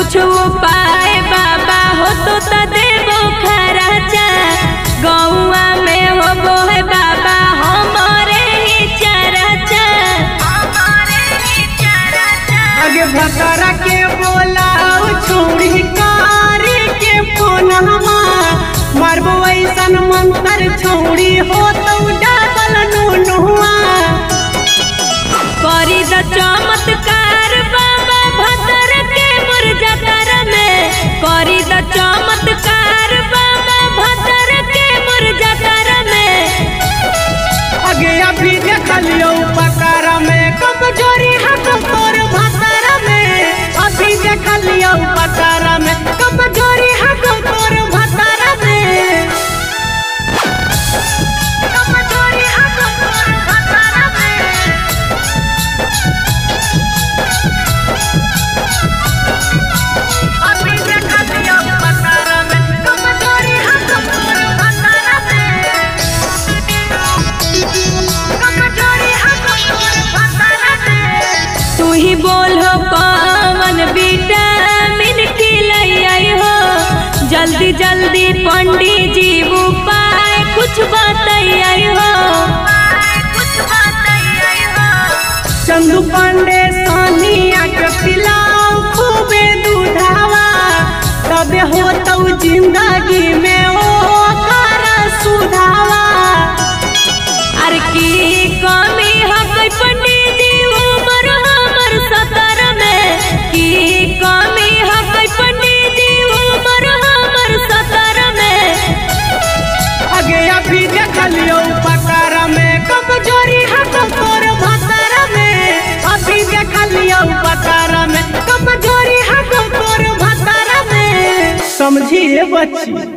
कुछ उपाय बाबा हो तो देबो खर्चा। गौआ में होबो है बाबा हमारे ही चर्चा। आगे भतरा के बोलाओ छोड़ी कार के फोनवा मारबो ऐसन मंत्र छोड़ी हो तो डबल नुनुआ। करी द चमत्कार बाबा भतर के मुरझतर में। करी द चमत्कार बाबा भतर के मुरझतर में। आगे अभी देख लियो पकार में कमजोरी हाथ तोर भतर में। अभी देख लियो पकार में कमजोरी हाथ तोर भतर में। कमजोरी हाथ तोर भतर में। अभी देख लियो पकार में कमजोरी हाथ तोर भतर में। कमजोरी हाथ तोर भतर में। तू ही बोलो कौन विटामिन खिलाई हो। जल्दी जल्दी पंडित जी उपाय कुछ बताई हो। चंदू पांडे सोनिया के पिलाओ खूबे दूधावा तबे हो तो जिंदगी में ओ कर सुधावा। अरे की कमी है कोई पंडित जी उम्र हमर 70 में। की कमी है कोई पंडित जी उम्र हमर 70 में। आगे अभी देख लियो पकार में कमजोरी हाथ तोर भतर में। अभी देख लियो पकार में कमजोरी हाथ तोर भतर में। समझिए बच्ची।